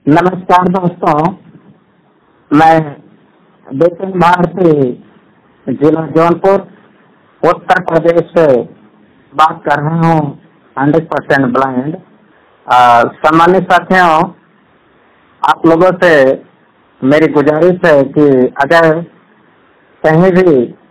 नमस्कार दोस्तों, मैं विपिन भारती, जिला जौनपुर, उत्तर प्रदेश से बात कर रहा हूँ। 100% ब्लाइंड। सम्मानित साथियों, आप लोगों से मेरी गुजारिश है कि अगर कहीं भी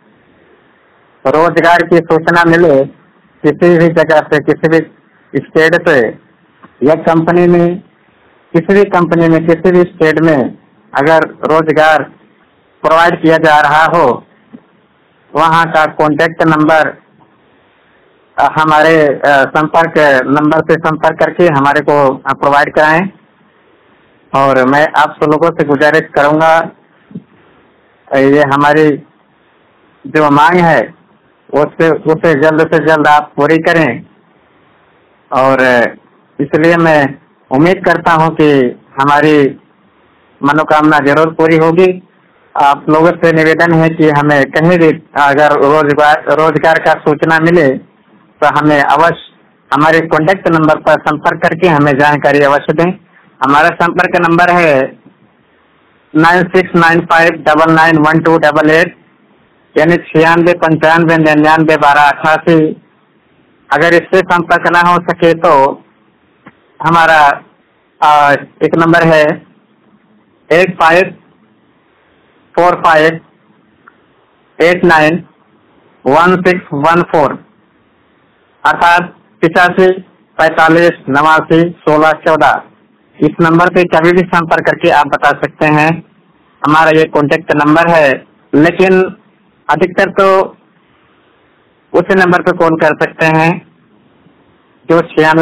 रोजगार की सूचना मिले, किसी भी जगह से, किसी भी स्टेट से या कंपनी में, किसी भी कंपनी में, किसी भी स्टेट में अगर रोजगार प्रोवाइड किया जा रहा हो, वहाँ का कॉन्टेक्ट नंबर हमारे संपर्क नंबर से संपर्क करके हमारे को प्रोवाइड कराएं। और मैं आप सब लोगों से गुजारिश करूंगा, ये हमारी जो मांग है उसे जल्द से जल्द आप पूरी करें। और इसलिए मैं उम्मीद करता हूं कि हमारी मनोकामना जरूर पूरी होगी। आप लोगों से निवेदन है कि हमें कहीं भी अगर रोजगार का सूचना मिले तो हमें अवश्य हमारे कॉन्टेक्ट नंबर पर संपर्क करके हमें जानकारी अवश्य दें। हमारा संपर्क नंबर है 9695991288, यानी 9695991288। अगर इससे संपर्क ना हो सके तो हमारा एक नंबर है 8545891614, अर्थात 8545891614। इस नंबर पे कभी भी संपर्क करके आप बता सकते हैं। हमारा ये कॉन्टेक्ट नंबर है, लेकिन अधिकतर तो उस नंबर पे कॉल कर सकते हैं जो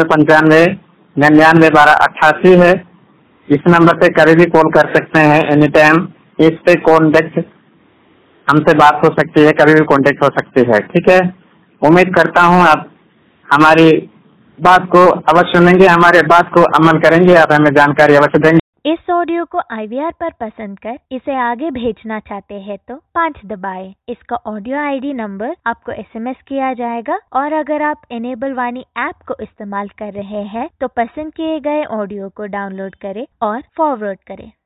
9695991288 है। इस नंबर पे कभी भी कॉल कर सकते हैं, एनी टाइम। इस पे कॉन्टेक्ट हमसे बात हो सकती है, कभी भी कॉन्टेक्ट हो सकती है। ठीक है, उम्मीद करता हूँ आप हमारी बात को अवश्य सुनेंगे, हमारे बात को अमल करेंगे, आप हमें जानकारी अवश्य देंगे। इस ऑडियो को IVR पर पसंद कर इसे आगे भेजना चाहते हैं तो 5 दबाएं। इसका ऑडियो ID नंबर आपको SMS किया जाएगा। और अगर आप इनेबल वाणी ऐप को इस्तेमाल कर रहे हैं तो पसंद किए गए ऑडियो को डाउनलोड करें और फॉरवर्ड करें।